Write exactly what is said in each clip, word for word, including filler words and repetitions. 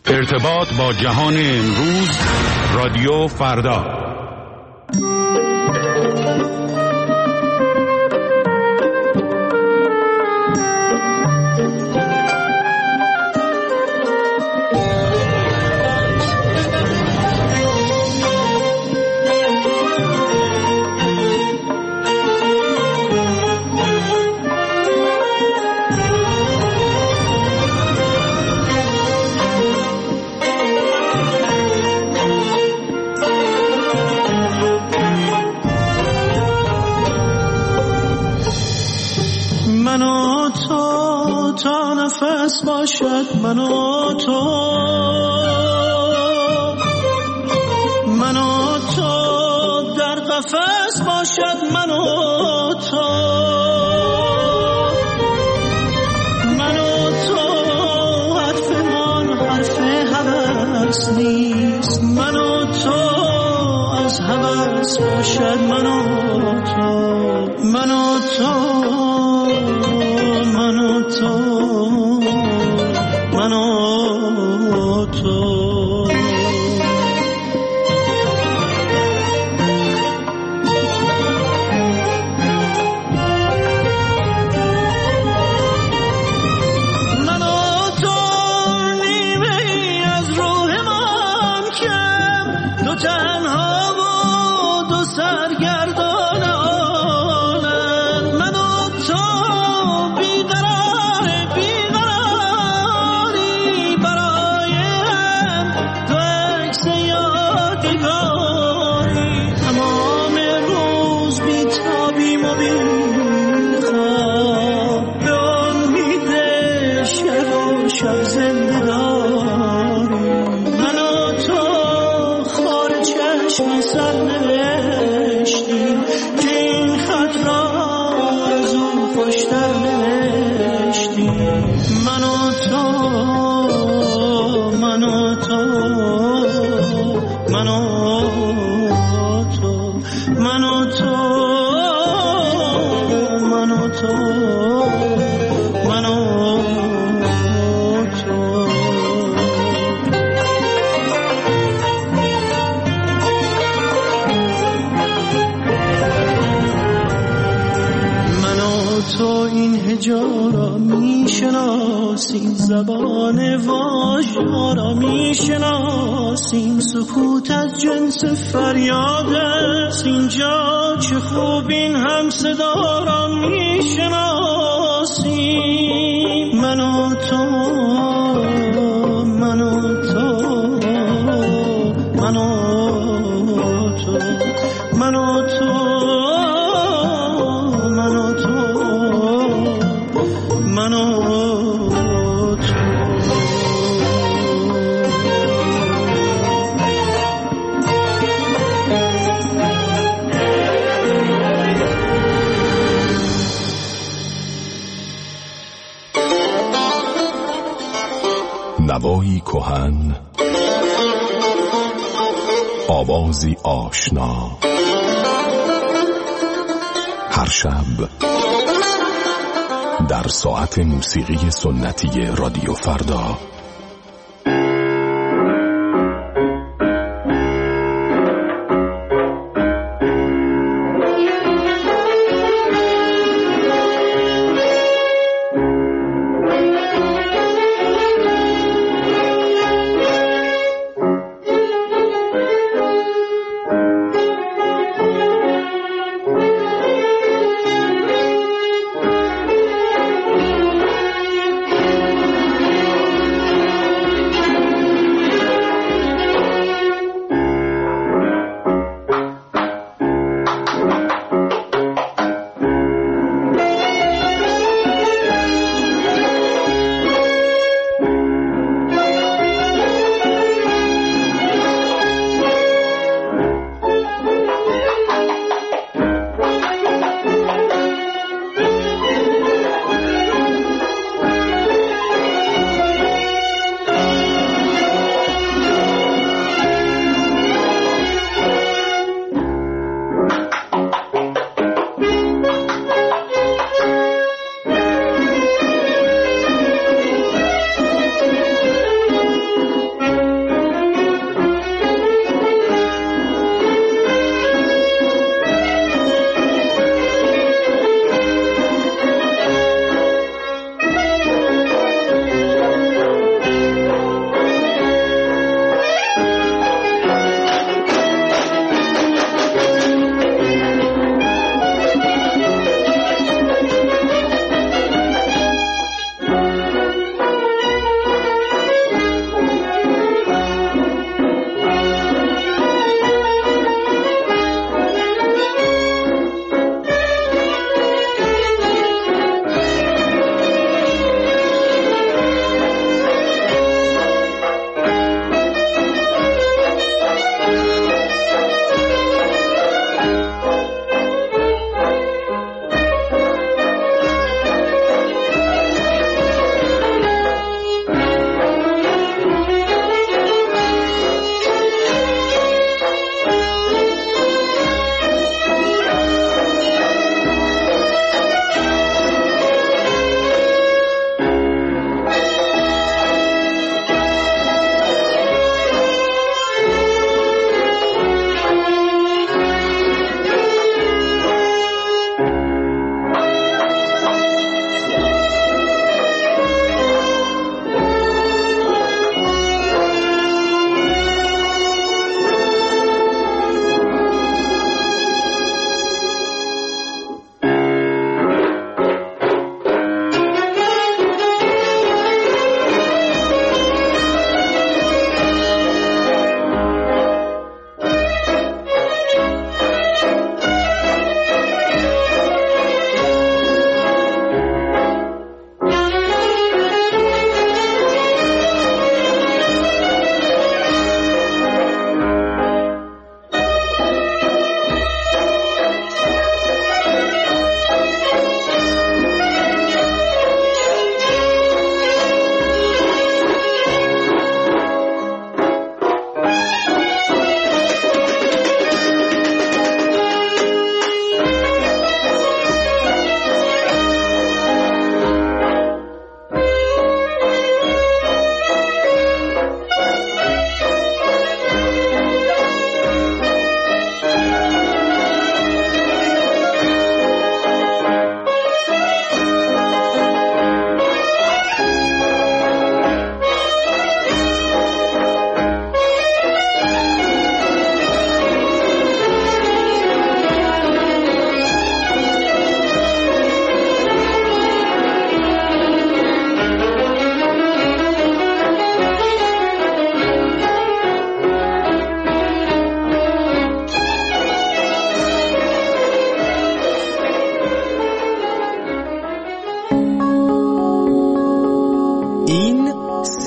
ارتباط با جهان امروز، رادیو فردا. باشد من و تو، من و تو در قفس باشد من و تو، من و تو حرفمان حرف هوس نیست، من و تو از هوس باشد من و تو، من و تو، من و تو، من و تو. من و تو نیمه ای از روح من که دو تنها و دو سرگردان عالم، من و تو بیقرار بیقراری برای هم دو عکس یادگاری، تمام روز بیتابیم و بیخواب به امید شب و شب زنده داری، من و تو خار چشم سر نوشتیم که این خط را از او خوشتر نوشتیم، من و تو، من و تو، من و تو، من و تو، من و تو، من و تو. من و تو این هجا را میشناسیم، زبان واژه‌ها را میشناسیم، سکوت از جنس فریاد است اینجا، چه خوب این هم صدا را میشناسیم، من و تو، من و تو، من و تو، من و تو، من و تو، من و تو. نوایی کهن، آوازی آشنا، هر شب در ساعت موسیقی سنتی رادیو فردا.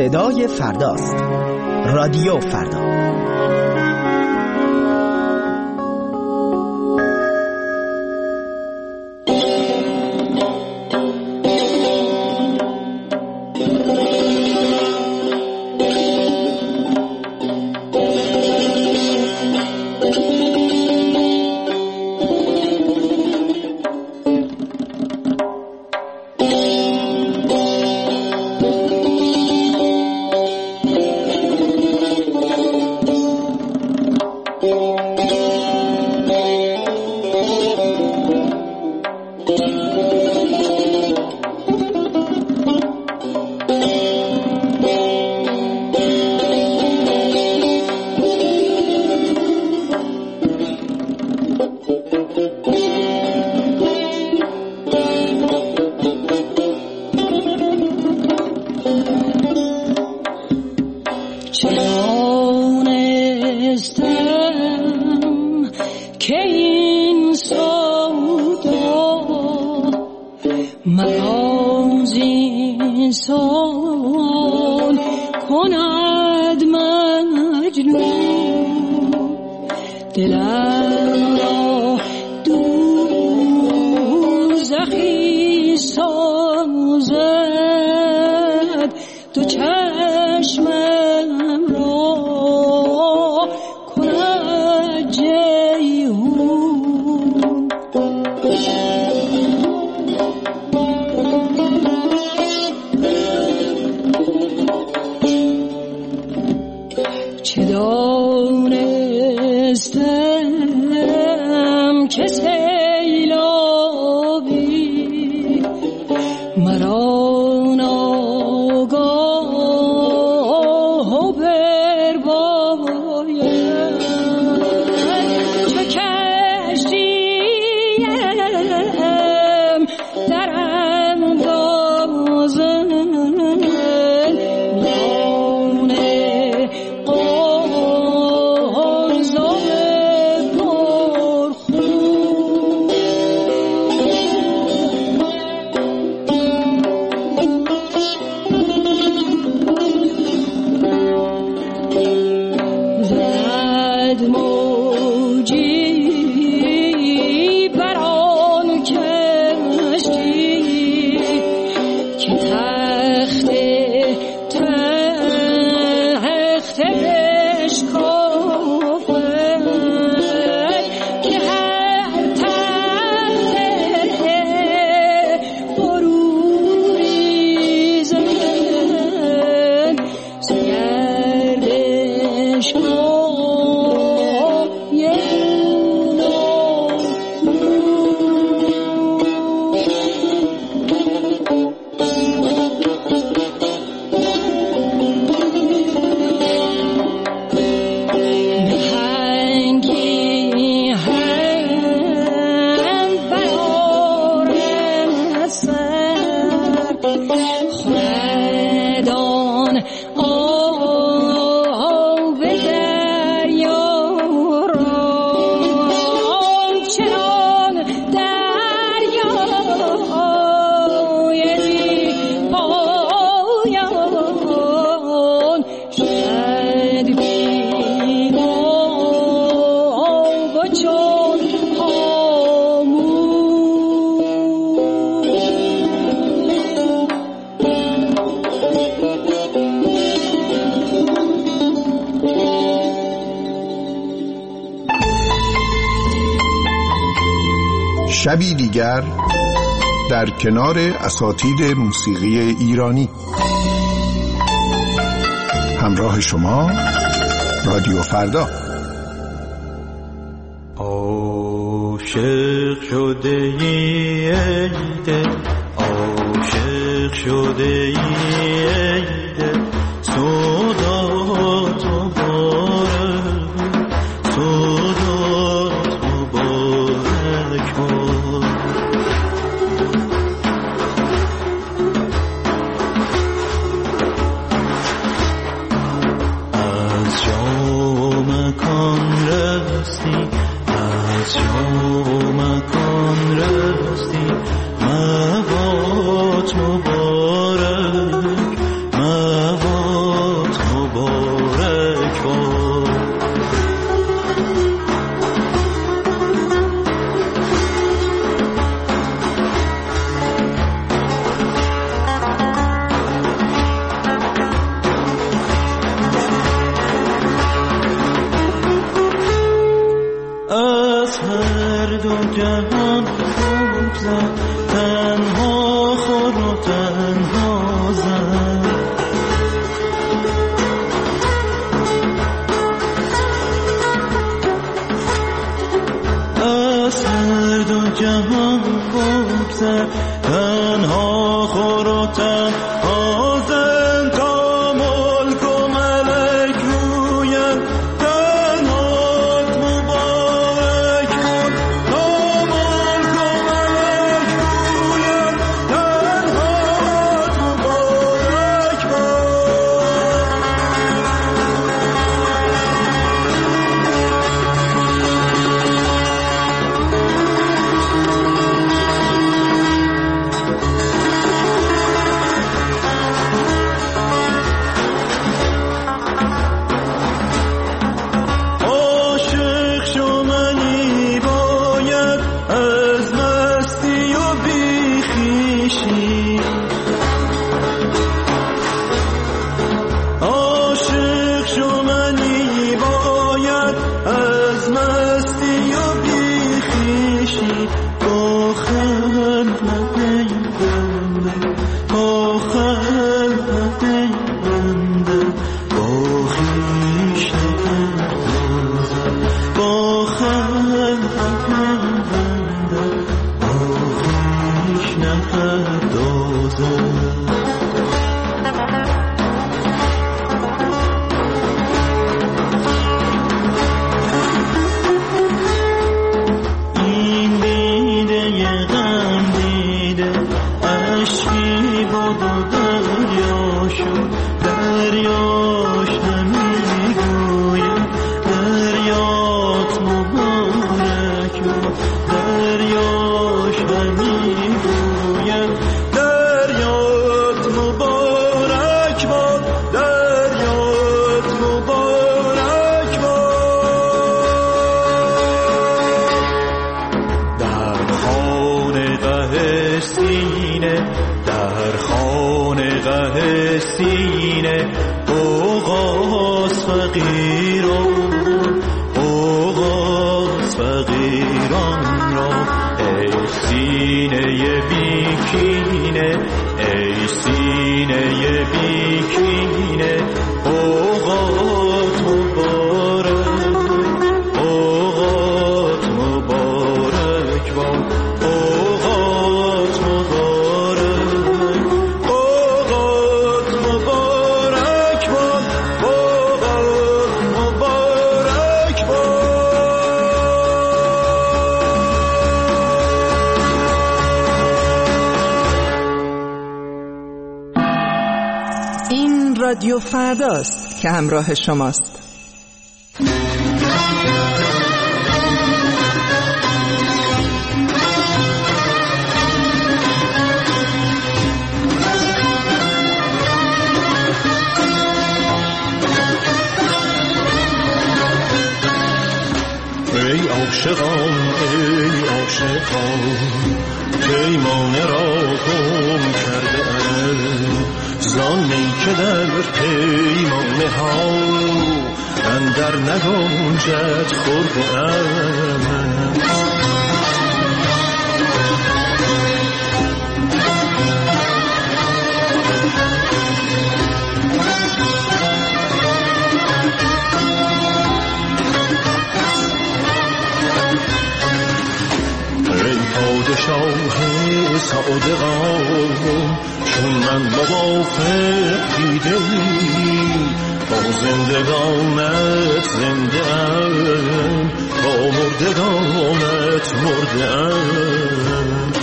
صدای فرداست. رادیو فردا. شبی دیگر در کنار اساتید موسیقی ایرانی. همراه شما رادیو فردا. عاشق شده ای دل، عاشق شده ای دل، سودا تو باره، سودا تو باره کن. از جا مکان رستی، از جا مکان رستی، مباد مبارک، مباد جهان بگذر، تنها خور و تنها زن. از هر دو جهان بگذر، تنها خور و تنها زن. تا ملک و ملک رویم تنهات مبارک کن. تا ملک و ملک رویم تنهات مبارک کن. رادیو فرداست که همراه شماست. ای عاشقان ای عاشقان پیمانه را گم کرده ام، زانی که در پیمانه ها اندر نگنجد خورده ام. پادشاه صادقان چون من موافق دیده‌ای، با زندگانت زنده ام، با مردگانت مرده ام.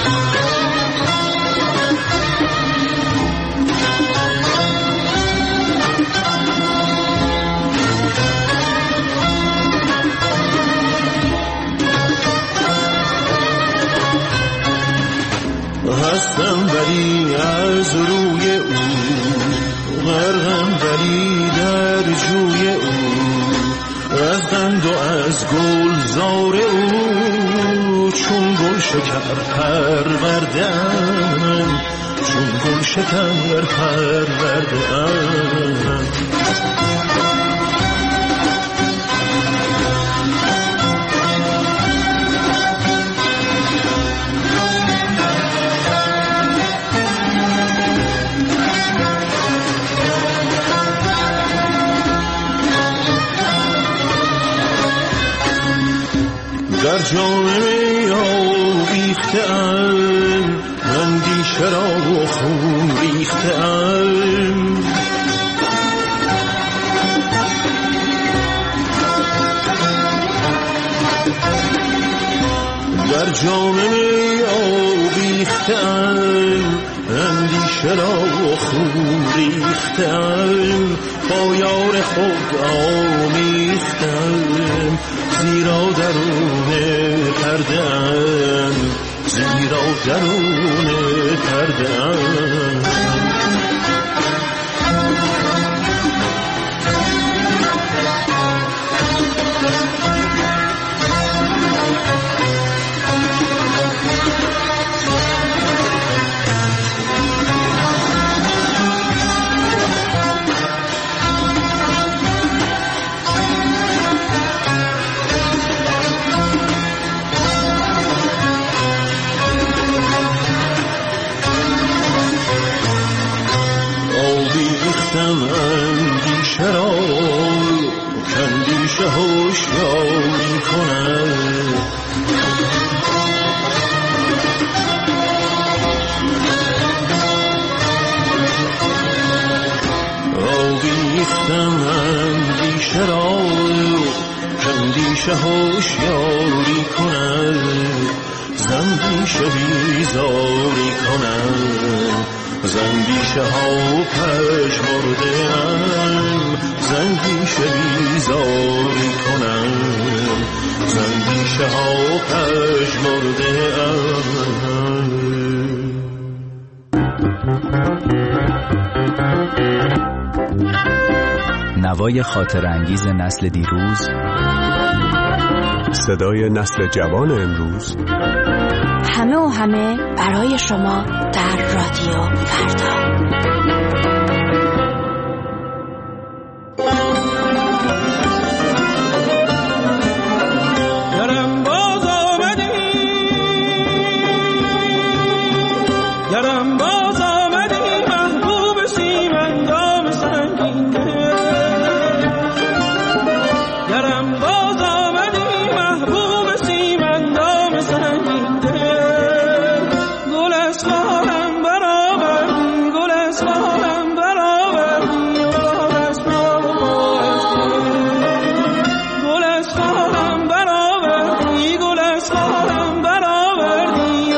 هستم ولی از روی او، غرقم ولی در جوی او، از قند و از گلزار او، چون گل شکر پرورده‌ام، چون گل شکر پرورده‌ام. در جام می آویخته‌ام اندیشه را خون ریخته‌ام در جام می آویخته‌ام اندیشه را خون ریخته‌ام با یار خود آمیخته‌ام زیرا درون پرده‌ام زیرا درون پرده‌ام اندیشه را کاندیشه هوشیاری کند آویختم اندیشه را کاندیشه هوشیاری کند زندیشه بیزاری کند زندیشه ها پژمرده ام زندیشه بیزاری کنم زندیشه ها پژمرده ام. نوای خاطر انگیز نسل دیروز، صدای نسل جوان امروز، همه و همه برای شما در رادیو فردا. گرم باز آمدی گرم باز آمدی محبوب سیمندام سنگین گرم باز آمدی محبوب سیمندام سنگین گل اسمارم برآوردی گل اسمارم برآوردی گل اسمارم برآوردی گل اسمارم برآوردی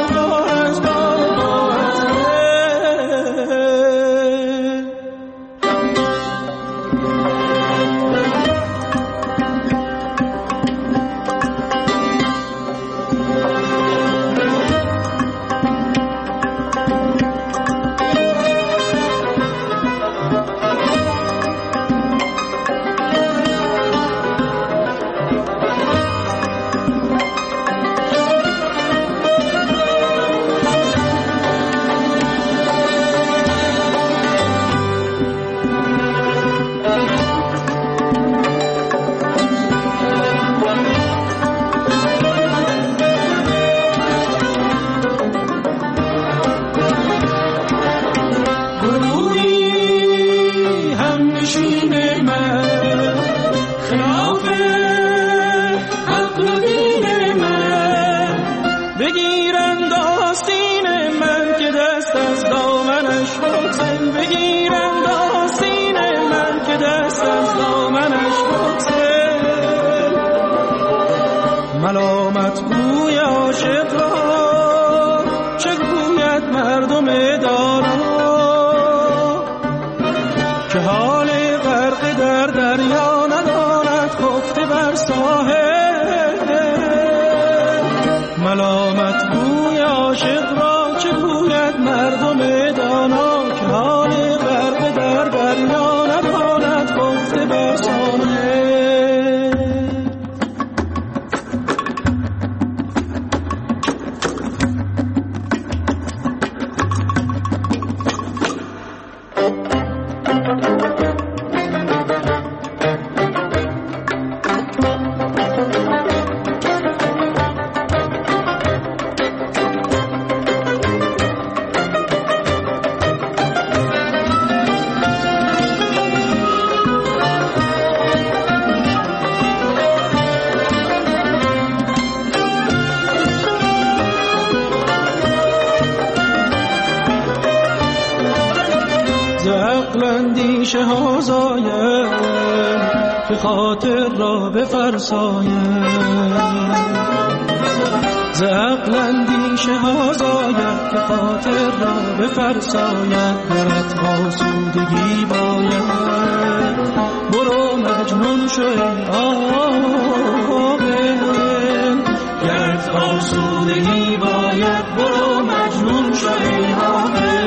ملامت گوی عاشق را چه گوید مردم دانا که حال غرق در دریا نداند خفته بر ساحل. ملامت گوی عاشق را چه گوید مردم دانا که حال غرق در دریا نداند خفته بر ساحل. اندیشه ها زاید که خاطر را بفرساید، ز عقل اندیشه ها زاید که خاطر را بفرساید. درت آسودگی باید برو مجنون شو ای عاقل، گرت آسودگی باید برو مجنون شو ای عاقل.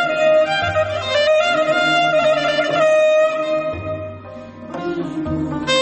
Thank you.